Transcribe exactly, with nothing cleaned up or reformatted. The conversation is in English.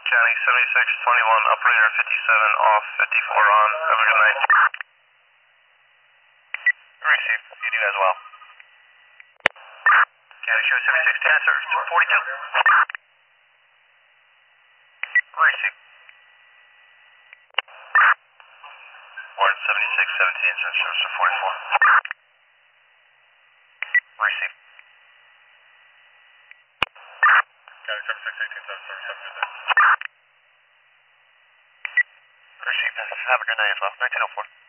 County, seventy-six twenty-one, operator fifty-seven off, fifty-four on. Have a good night. Receive. You do as well. County, show seventy-six ten, service two forty-two. Receive. Ward seventy-six seventeen, service two forty-four. Receive. County, seventy-six eighteen, service seven two six. Receive. Have a good night as well. nineteen oh four.